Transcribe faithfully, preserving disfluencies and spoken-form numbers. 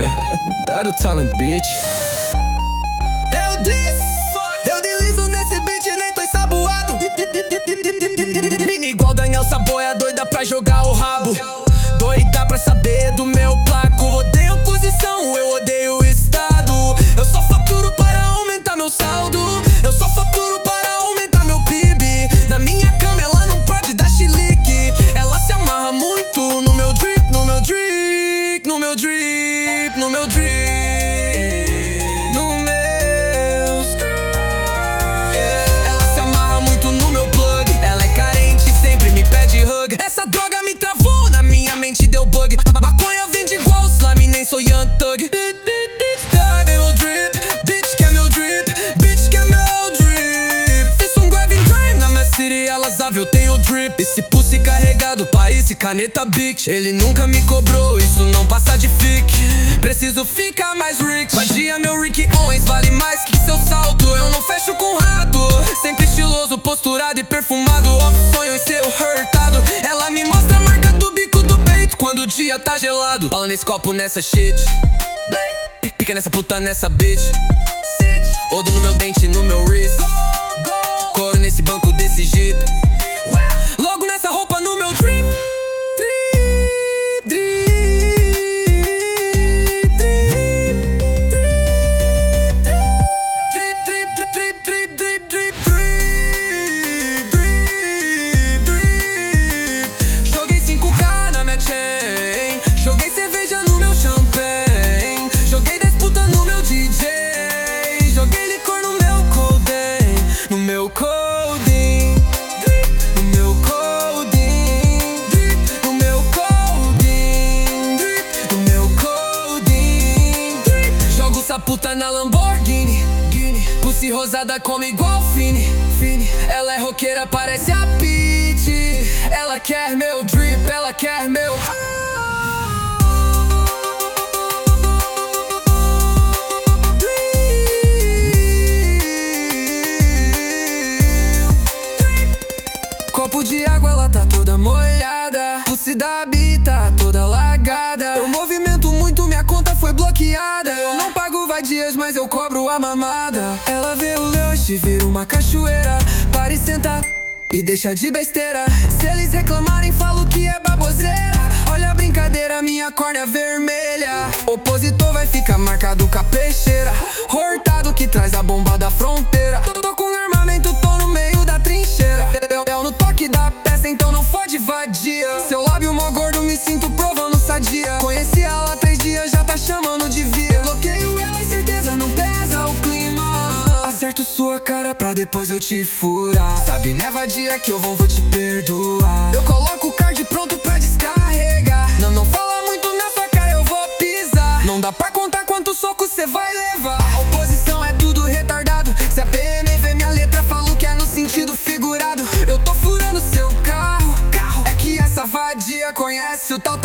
Dá o talent, bitch. Eu disse, eu deslizo nesse beat, nem tô ensaboado. Mini igual Daniel Saboia, doida pra jogar o rabo. Doida pra saber do meu placo. Odeio posição, eu odeio o estado. Eu só faturo para aumentar meu saldo. Eu só faturo para aumentar meu P I B. Na minha cama ela não pode dar chilique. Ela se amarra muito no meu drip, no meu drip, no meu drip, no meu drip. Essa droga me travou, na minha mente deu bug. Maconha vende igual slime, nem sou young thug. Tá meu drip, bitch que é meu drip, bitch que é meu drip. Fiz um grab and drive na minha city, Alazave, eu tenho drip. Esse pulse carregado, país e caneta bitch. Ele nunca me cobrou, isso não passa de fique. Preciso ficar mais rich. Vadia meu Rick Owens, vale mais que seu salto. Eu não fecho com rato, sempre estiloso, posturado e perfumado. Off sonho em ser hurtado. Ela me mostra a marca do bico do peito quando o dia tá gelado. Bala nesse copo, nessa shit. Pica nessa puta, nessa bitch. Odo no meu dente, no meu wrist. Couro nesse banco desse jeep. Logo nessa roupa no meu drip. Drip, drip, drip, drip, drip, drip, drip, drip, drip, drip, drip, drip. Joguei cinco K na minha chain. Joguei cerveja no meu champanhe. Joguei dez puta no meu D J. Joguei licor no meu codeine. No meu codeine. No meu codeine. No meu codeine. No meu codeine. Jogo essa puta na Lamborghini. Pussy rosada como igual Fini. Ela é roqueira, parece a Pitty. Ela quer meu drip, ela quer meu. Copo de água, ela tá toda molhada. Pussy da Bi tá toda lagada. Eu movimento muito, minha conta foi bloqueada. Eu não pago vadias, mas eu cobro a mamada. Ela vê o lanche, vira uma cachoeira. Para e senta e deixa de besteira. Se eles reclamarem, falo que é baboseira. Olha a brincadeira, minha córnea vermelha. Opositor vai ficar marcado com a peixeira. Hortado que traz a bomba da fronteira. Tô com armamento, tô no meio da trincheira. Eu no toque da peça, então não fode vadia. Seu lábio mó gordo, me sinto provando sadia. Conheci ela há três dias, já tá chamando de via. Bloqueio ela e certeza não pesa o clima. Acerto sua cara pra depois eu te furar. Sabe, né vadia que eu vou, vou te perdoar. Eu coloco o card pronto pra descarregar. Não, não fala muito na sua cara, eu vou pisar. Não dá pra contar quanto soco cê vai levar. A oposição é tudo retardado. Se a P M vê minha letra, falo que é no sentido figurado. Eu tô furando seu carro, carro. É que essa vadia conhece o tal